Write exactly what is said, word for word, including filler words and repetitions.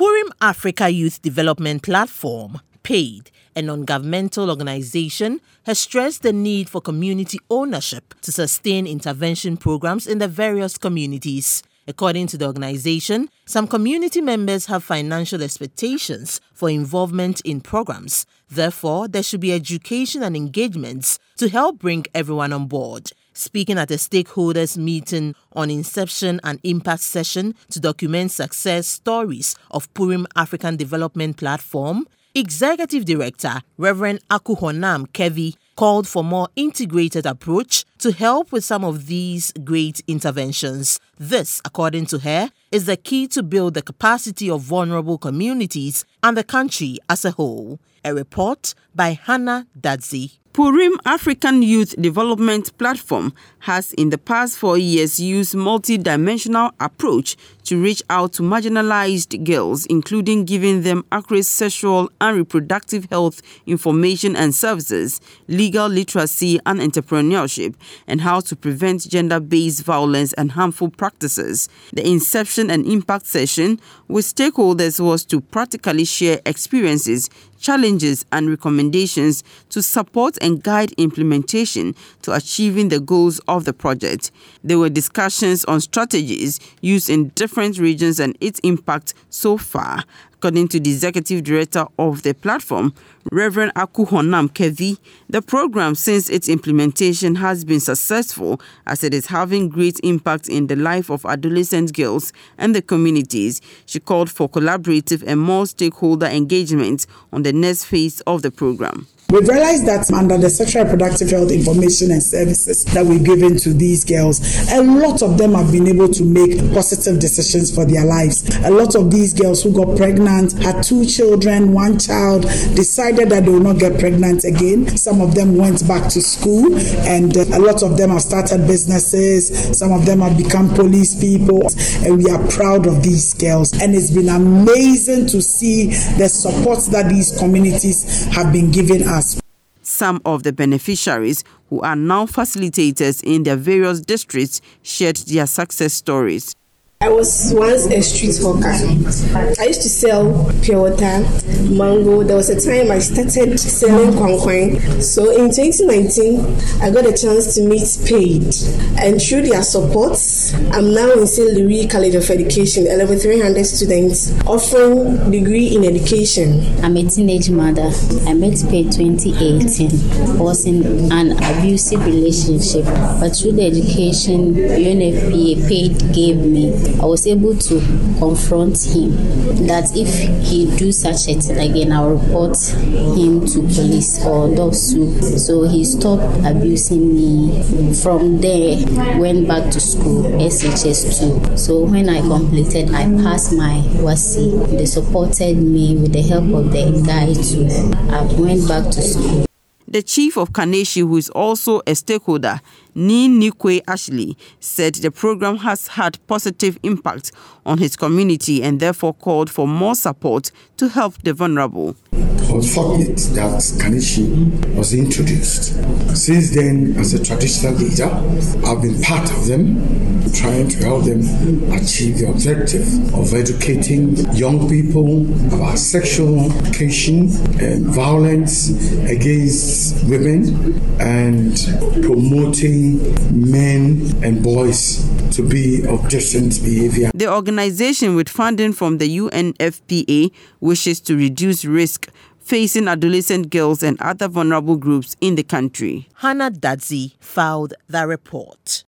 Purim Africa Youth Development Platform, PAID, a non-governmental organization, has stressed the need for community ownership to sustain intervention programs in the various communities. According to the organization, some community members have financial expectations for involvement in programs. Therefore, there should be education and engagements to help bring everyone on board. Speaking at a stakeholders meeting on inception and impact session to document success stories of Purim African Development Platform, Executive Director Reverend Akuhonam Kevi called for more integrated approach to help with some of these great interventions. This, according to her, is the key to build the capacity of vulnerable communities and the country as a whole. A report by Hannah Dadzi. Purim African Youth Development Platform has in the past four years used multi-dimensional approach to reach out to marginalized girls, including giving them accurate sexual and reproductive health information and services, legal literacy and entrepreneurship, and how to prevent gender-based violence and harmful practices. The inception and impact session with stakeholders was to practically share experiences, challenges and recommendations to support and guide implementation to achieving the goals of the project. There were discussions on strategies used in different regions and its impact so far. According to the executive director of the platform, Reverend Akuhonam Kevi, the program since its implementation has been successful as it is having great impact in the life of adolescent girls and the communities. She called for collaborative and more stakeholder engagement on the next phase of the program. We've realized that under the sexual reproductive health information and services that we've given to these girls, a lot of them have been able to make positive decisions for their lives. A lot of these girls who got pregnant, had two children, one child, decided that they will not get pregnant again. Some of them went back to school, and a lot of them have started businesses. Some of them have become police people, and we are proud of these girls. And it's been amazing to see the support that these communities have been giving us. Some of the beneficiaries, who are now facilitators in their various districts, shared their success stories. I was once a street hawker. I used to sell pure water, mango. There was a time I started selling kwankwan. So in twenty nineteen, I got a chance to meet PAID. And through their support, I'm now in Saint Louis College of Education, eleven three hundred students, offering degree in education. I'm a teenage mother. I met PAID twenty eighteen. I was in an abusive relationship, but through the education U N F P A PAID gave me, I was able to confront him that if he do such a thing again, I'll report him to police or dog soup. So he stopped abusing me. From there, went back to school, S H S two. So when I completed, I passed my W A S I. They supported me with the help of the guy too. I went back to school. The chief of Kaneshi, who is also a stakeholder, Ninikwe Ashley, said the program has had positive impact on his community and therefore called for more support to help the vulnerable. I was fortunate that Kaneshi was introduced. Since then, as a traditional leader, I've been part of them, trying to help them achieve the objective of educating young people about sexual education and violence against women and promoting men and boys to be of decent behavior. The organization, with funding from the U N F P A, wishes to reduce risk facing adolescent girls and other vulnerable groups in the country. Hannah Dadzi filed the report.